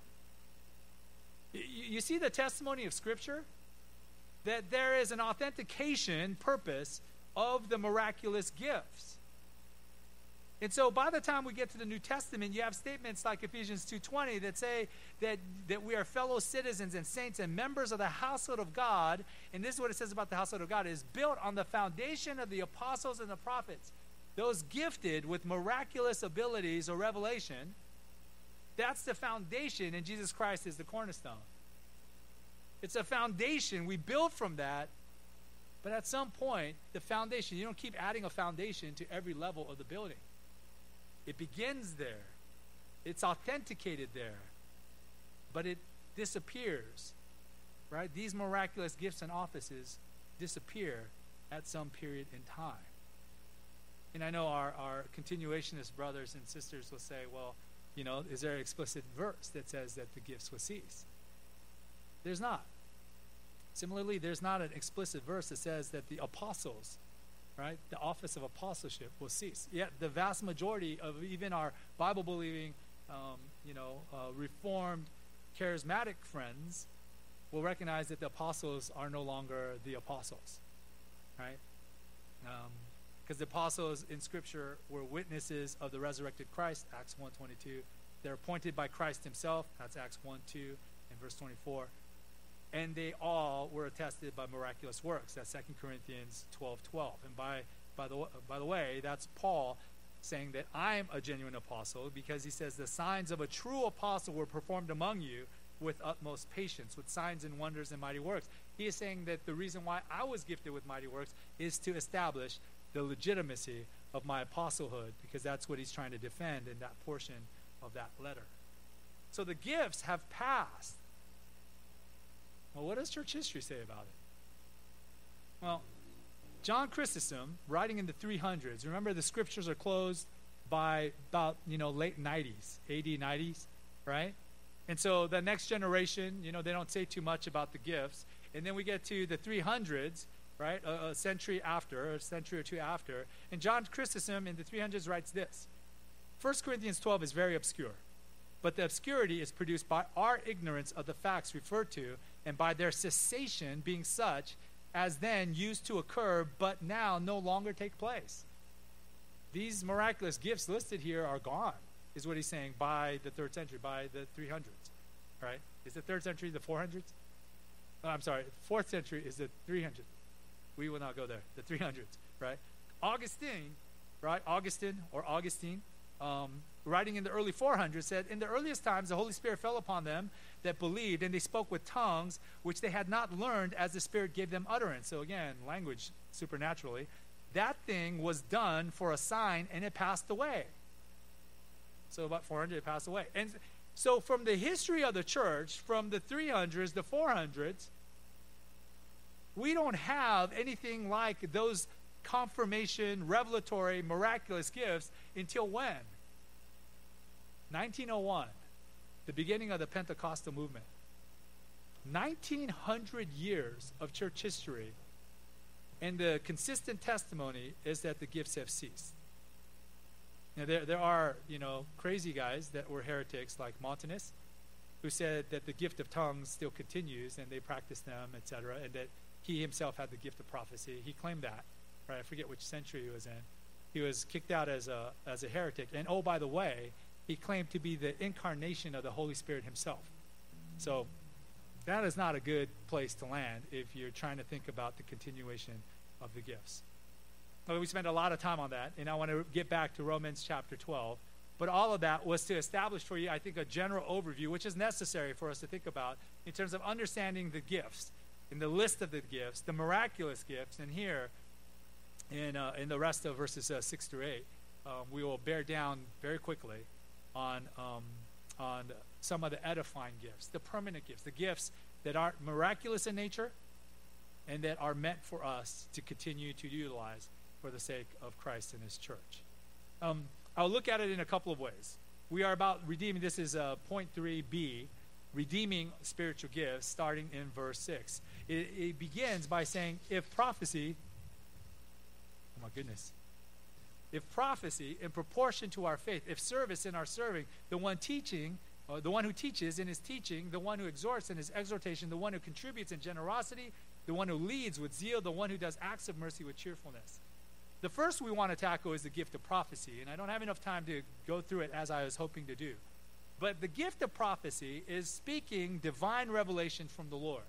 You, you see the testimony of Scripture? That there is an authentication purpose of the miraculous gifts. And so by the time we get to the New Testament, you have statements like Ephesians two twenty that say that, that we are fellow citizens and saints and members of the household of God. And this is what it says about the household of God. It is built on the foundation of the apostles and the prophets. Those gifted with miraculous abilities or revelation, that's the foundation, and Jesus Christ is the cornerstone. It's a foundation. We build from that. But at some point, the foundation, you don't keep adding a foundation to every level of the building. It begins there. It's authenticated there. But it disappears, right? These miraculous gifts and offices disappear at some period in time. And I know our, our continuationist brothers and sisters will say, well, you know, is there an explicit verse that says that the gifts will cease? There's not. Similarly, there's not an explicit verse that says that the apostles, right, the office of apostleship will cease. Yet the vast majority of even our Bible-believing, um, you know, uh, Reformed, charismatic friends will recognize that the apostles are no longer the apostles, right? Because um, the apostles in Scripture were witnesses of the resurrected Christ, Acts one twenty-two. They're appointed by Christ himself, that's Acts one two and verse twenty-four. And they all were attested by miraculous works, that's Second Corinthians twelve twelve. And by, by, the, by the way, that's Paul saying that I'm a genuine apostle, because he says the signs of a true apostle were performed among you with utmost patience, with signs and wonders and mighty works. He is saying that the reason why I was gifted with mighty works is to establish the legitimacy of my apostlehood, because that's what he's trying to defend in that portion of that letter. So the gifts have passed. Well, what does church history say about it? Well, John Chrysostom, writing in the three hundreds, remember the scriptures are closed by about, you know, late nineties, A D nineties, right? And so the next generation, you know, they don't say too much about the gifts. And then we get to the three hundreds, right, a, a century after, a century or two after. And John Chrysostom in the three hundreds writes this: First Corinthians twelve is very obscure, but the obscurity is produced by our ignorance of the facts referred to, and by their cessation being such as then used to occur, but now no longer take place. These miraculous gifts listed here are gone, is what he's saying, by the third century, by the three hundreds, right? Is the third century the four hundreds? Oh, I'm sorry, fourth century is the three hundreds. We will not go there, the three hundreds, right? Augustine, right, Augustine or Augustine, um, writing in the early four hundreds, said, in the earliest times the Holy Spirit fell upon them that believed, and they spoke with tongues which they had not learned as the Spirit gave them utterance. So again, language supernaturally. That thing was done for a sign, and it passed away. So about four hundred, it passed away. And so from the history of the church, from the three hundreds, the four hundreds, we don't have anything like those confirmation, revelatory, miraculous gifts until when? nineteen oh one, the beginning of the Pentecostal movement. nineteen hundred years of church history, and the consistent testimony is that the gifts have ceased. Now, there, there are, you know, crazy guys that were heretics like Montanus, who said that the gift of tongues still continues, and they practice them, et cetera, and that he himself had the gift of prophecy. He claimed that, right? I forget which century he was in. He was kicked out as a as a heretic. And oh, by the way, he claimed to be the incarnation of the Holy Spirit himself. So that is not a good place to land if you're trying to think about the continuation of the gifts. Well, we spent a lot of time on that, and I want to get back to Romans chapter twelve. But all of that was to establish for you, I think, a general overview, which is necessary for us to think about in terms of understanding the gifts, in the list of the gifts, the miraculous gifts. And here, in, uh, in the rest of verses uh, six through eight, um, we will bear down very quickly on, um, on some of the edifying gifts, the permanent gifts, the gifts that aren't miraculous in nature and that are meant for us to continue to utilize for the sake of Christ and his church. Um, I'll look at it in a couple of ways. We are about redeeming, this is uh, point three B, redeeming spiritual gifts, starting in verse six. It, it begins by saying, if prophecy, oh my goodness, if prophecy in proportion to our faith, if service in our serving, the one teaching, uh, the one who teaches in his teaching, the one who exhorts in his exhortation, the one who contributes in generosity, the one who leads with zeal, the one who does acts of mercy with cheerfulness. The first we want to tackle is the gift of prophecy, and I don't have enough time to go through it as I was hoping to do. But the gift of prophecy is speaking divine revelation from the Lord.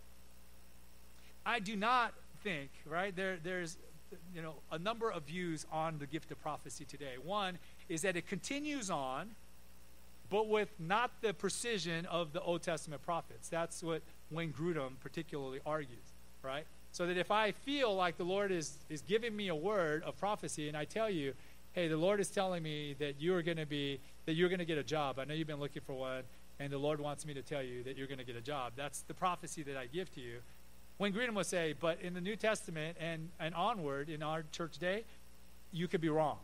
I do not think, right, there, there's you know, a number of views on the gift of prophecy today. One is that it continues on, but with not the precision of the Old Testament prophets. That's what Wayne Grudem particularly argues, right? So that if I feel like the Lord is, is giving me a word of prophecy, and I tell you, hey, the Lord is telling me that you're going to be, that you're going to get a job. I know you've been looking for one, and the Lord wants me to tell you that you're going to get a job. That's the prophecy that I give to you. Wayne Grudem will say, but in the New Testament and, and onward in our church day, you could be wrong.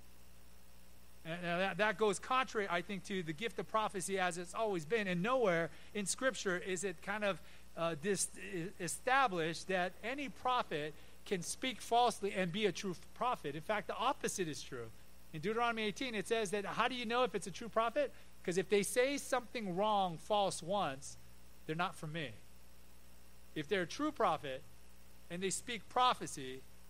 And that, that goes contrary, I think, to the gift of prophecy as it's always been. And nowhere in Scripture is it kind of uh, dis- established that any prophet can speak falsely and be a true prophet. In fact, the opposite is true. In Deuteronomy eighteen, it says that how do you know if it's a true prophet? Because if they say something wrong, false once, they're not from me. If they're a true prophet and they speak prophecy,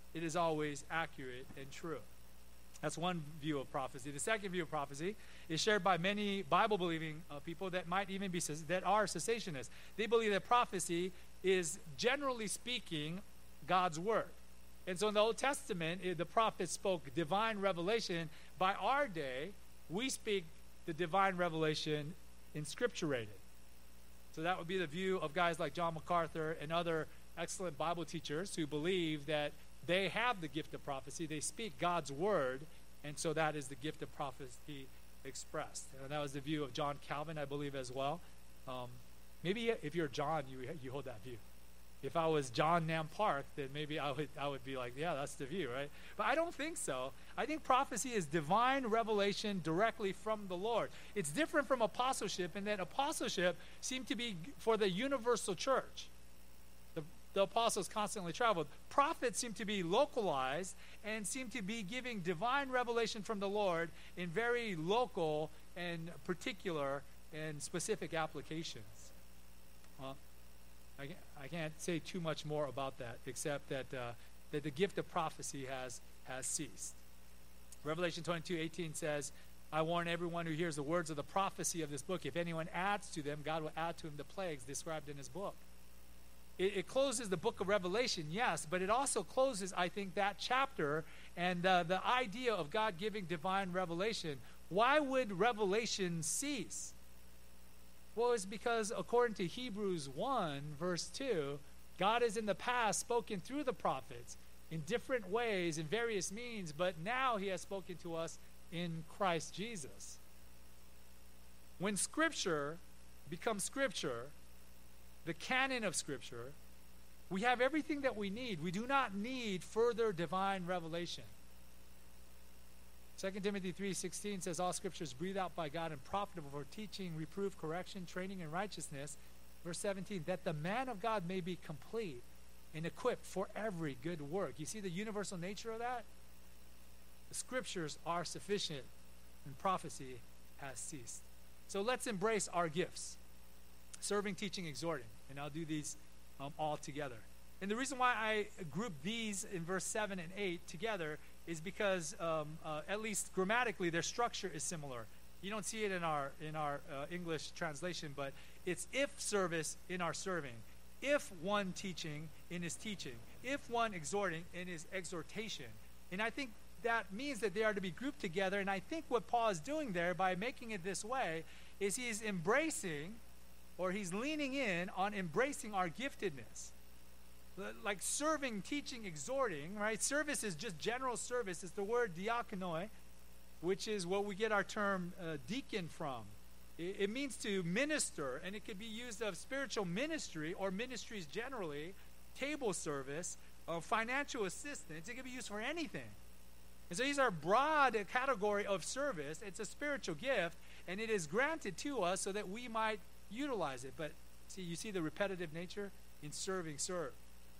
it is always accurate and true. That's one view of prophecy. The second view of prophecy is shared by many Bible-believing uh, people that might even be that are cessationists. They believe that prophecy is, generally speaking, God's word. And so in the Old Testament, the prophets spoke divine revelation. By our day, we speak the divine revelation inscripturated. So that would be the view of guys like John MacArthur and other excellent Bible teachers who believe that they have the gift of prophecy. They speak God's word, and so that is the gift of prophecy expressed. And that was the view of John Calvin, I believe, as well. Um, maybe if you're John, you you hold that view. If I was John Nam Park, then maybe I would I would be like, yeah, that's the view, right? But I don't think so. I think prophecy is divine revelation directly from the Lord. It's different from apostleship in that apostleship seemed to be for the universal church. The, the apostles constantly traveled. Prophets seem to be localized and seem to be giving divine revelation from the Lord in very local and particular and specific applications. Well, I can't, I can't say too much more about that, except that uh, that the gift of prophecy has has ceased. Revelation twenty-two eighteen says, "I warn everyone who hears the words of the prophecy of this book. If anyone adds to them, God will add to him the plagues described in his book." It, it closes the book of Revelation, yes, but it also closes, I think, that chapter and uh, the idea of God giving divine revelation. Why would revelation cease? Well, it's because according to Hebrews one, verse two, God has in the past spoken through the prophets in different ways, in various means, but now he has spoken to us in Christ Jesus. When Scripture becomes Scripture, the canon of Scripture, we have everything that we need. We do not need further divine revelation. Second Timothy three sixteen says, "All Scripture is breathed out by God and profitable for teaching, reproof, correction, training in righteousness." Verse seventeen, "That the man of God may be complete and equipped for every good work." You see the universal nature of that? The Scriptures are sufficient and prophecy has ceased. So let's embrace our gifts. Serving, teaching, exhorting. And I'll do these um, all together. And the reason why I group these in verse seven and eight together is because, um, uh, at least grammatically, their structure is similar. You don't see it in our in our uh, English translation, but it's if service in our serving, if one teaching in his teaching, if one exhorting in his exhortation. And I think that means that they are to be grouped together. And I think what Paul is doing there by making it this way is he's embracing, or he's leaning in on embracing our giftedness. Like serving, teaching, exhorting, right? Service is just general service. It's the word diakonoi, which is what we get our term uh, deacon from. It, it means to minister, and it could be used of spiritual ministry or ministries generally, table service, uh, financial assistance. It can be used for anything. And so these are broad category of service. It's a spiritual gift, and it is granted to us so that we might utilize it. But see, you see the repetitive nature? In serving, serve.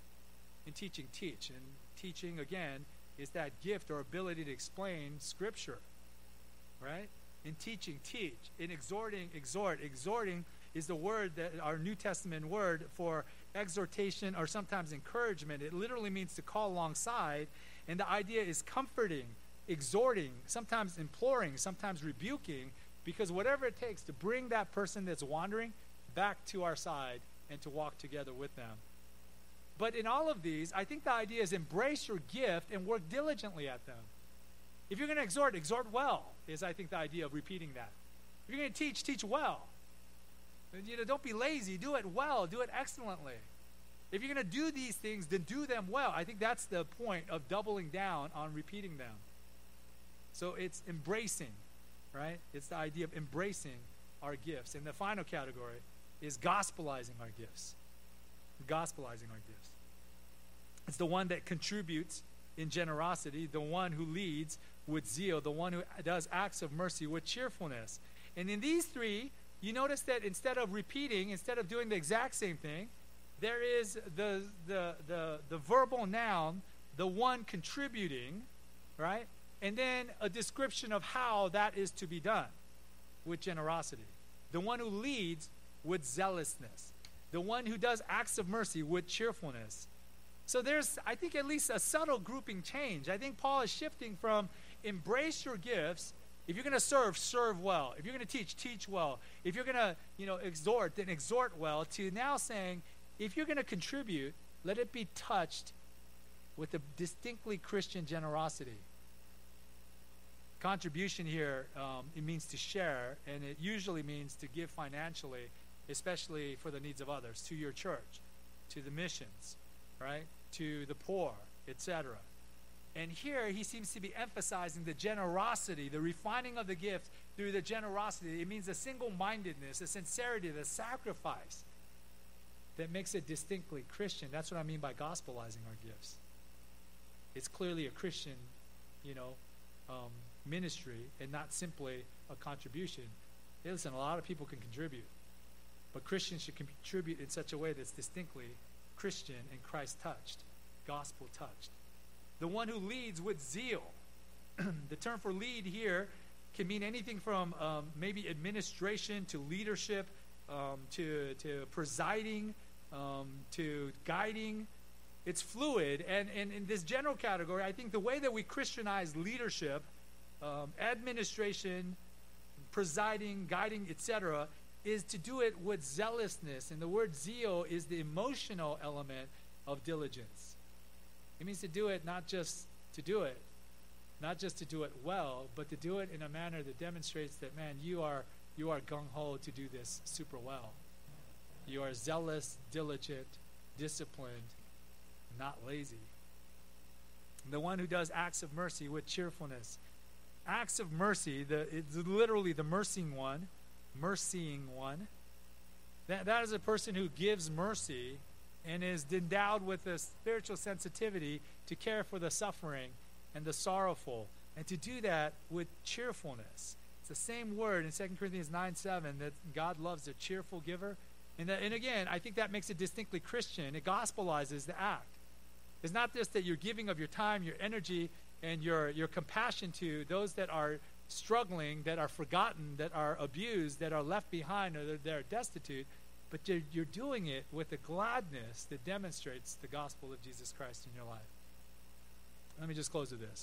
In teaching, teach. And teaching, again, is that gift or ability to explain Scripture, right? In teaching, teach. In exhorting, exhort. Exhorting is the word, that our New Testament word for exhortation or sometimes encouragement. It literally means to call alongside, and the idea is comforting, exhorting, sometimes imploring, sometimes rebuking, because whatever it takes to bring that person that's wandering back to our side and to walk together with them. But in all of these, I think the idea is embrace your gift and work diligently at them. If you're going to exhort, exhort well, is I think the idea of repeating that. If you're going to teach, teach well. You know, don't be lazy. Do it well. Do it excellently. If you're going to do these things, then do them well. I think that's the point of doubling down on repeating them. So it's embracing, right? It's the idea of embracing our gifts. And the final category is gospelizing our gifts. Gospelizing our gifts. It's the one that contributes in generosity, the one who leads with zeal, the one who does acts of mercy with cheerfulness. And in these three, you notice that instead of repeating, instead of doing the exact same thing, there is the the the, the verbal noun, the one contributing, right? And then a description of how that is to be done with generosity. The one who leads with zealousness. The one who does acts of mercy with cheerfulness. So there's, I think, at least a subtle grouping change. I think Paul is shifting from embrace your gifts. If you're going to serve, serve well. If you're going to teach, teach well. If you're going to, you know, exhort, then exhort well. To now saying, if you're going to contribute, let it be touched with a distinctly Christian generosity. Contribution here, um, it means to share, and it usually means to give financially, especially for the needs of others, to your church, to the missions, right, to the poor, et cetera. And here he seems to be emphasizing the generosity, the refining of the gift through the generosity. It means a single-mindedness, a sincerity, the sacrifice that makes it distinctly Christian. That's what I mean by gospelizing our gifts. It's clearly a Christian, you know, um, ministry and not simply a contribution. Hey, listen, a lot of people can contribute, but Christians should contribute in such a way that's distinctly Christian and Christ-touched, gospel-touched. The one who leads with zeal. The term for lead here can mean anything from um, maybe administration to leadership, um, to, to presiding, um, to guiding. It's fluid. And, and in this general category, I think the way that we Christianize leadership, um, administration, presiding, guiding, et cetera, is to do it with zealousness. And the word zeal is the emotional element of diligence. It means to do it not just to do it, not just to do it well, but to do it in a manner that demonstrates that, man, you are you are gung-ho to do this super well. You are zealous, diligent, disciplined, not lazy. The one who does acts of mercy with cheerfulness. Acts of mercy, the, it's literally the mercying one, mercying one. That, that is a person who gives mercy and is endowed with a spiritual sensitivity to care for the suffering and the sorrowful, and to do that with cheerfulness. It's the same word in Second Corinthians nine seven that God loves a cheerful giver. And, that, and again, I think that makes it distinctly Christian. It gospelizes the act. It's not just that you're giving of your time, your energy, and your, your compassion to those that are struggling, that are forgotten, that are abused, that are left behind, or that are destitute, but you're, you're doing it with a gladness that demonstrates the gospel of Jesus Christ in your life. Let me just close with this.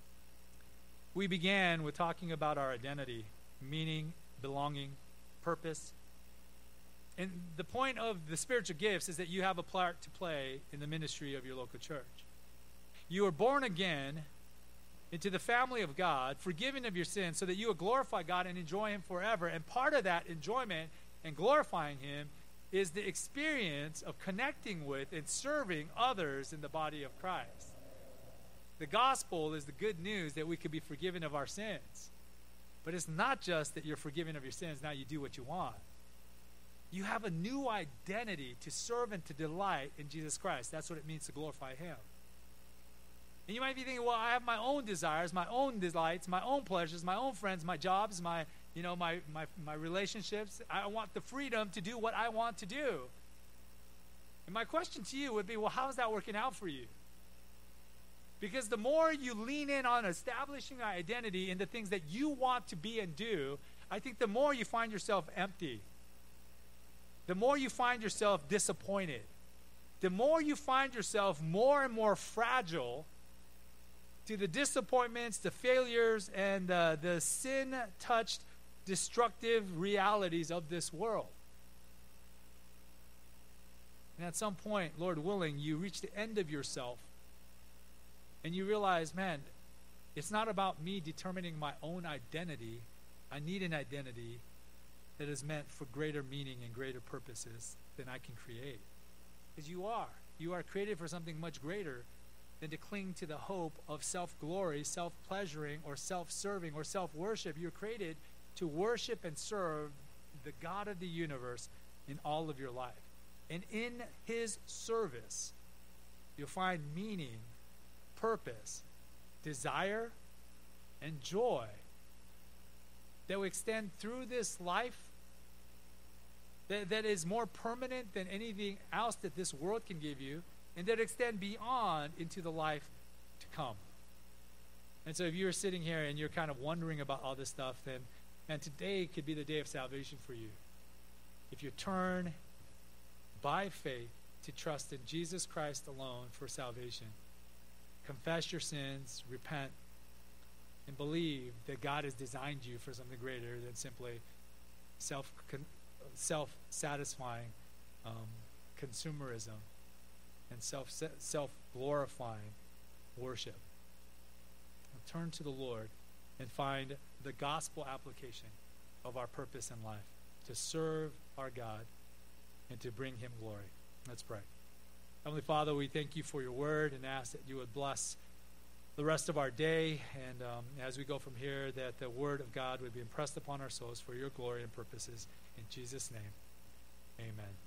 We began with talking about our identity, meaning, belonging, purpose. And the point of the spiritual gifts is that you have a part to play in the ministry of your local church. You are born again into the family of God, forgiven of your sins, so that you will glorify God and enjoy Him forever. And part of that enjoyment and glorifying Him is the experience of connecting with and serving others in the body of Christ. The gospel is the good news that we could be forgiven of our sins. But it's not just that you're forgiven of your sins, now you do what you want. You have a new identity to serve and to delight in Jesus Christ. That's what it means to glorify Him. And you might be thinking, well, I have my own desires, my own delights, my own pleasures, my own friends, my jobs, my, you know, my, my, my relationships. I want the freedom to do what I want to do. And my question to you would be, well, how is that working out for you? Because the more you lean in on establishing an identity in the things that you want to be and do, I think the more you find yourself empty. The more you find yourself disappointed. The more you find yourself more and more fragile to the disappointments, the failures, and uh, the sin-touched, destructive realities of this world. And at some point, Lord willing, you reach the end of yourself and you realize, man, it's not about me determining my own identity. I need an identity that is meant for greater meaning and greater purposes than I can create. Because you are. You are created for something much greater than to cling to the hope of self-glory, self-pleasuring, or self-serving, or self-worship. You're created to worship and serve the God of the universe in all of your life. And in His service, you'll find meaning, purpose, desire, and joy that will extend through this life that, that is more permanent than anything else that this world can give you, and that extend beyond into the life to come. And so if you're sitting here and you're kind of wondering about all this stuff, then and today could be the day of salvation for you. If you turn by faith to trust in Jesus Christ alone for salvation. Confess your sins, repent, and believe that God has designed you for something greater than simply self self-satisfying um, consumerism and self self-glorifying worship. Turn to the Lord and find the gospel application of our purpose in life, to serve our God and to bring him glory. Let's pray. Heavenly Father, we thank you for your word and ask that you would bless the rest of our day, and um, as we go from here, that the word of God would be impressed upon our souls for your glory and purposes. In Jesus' name, amen.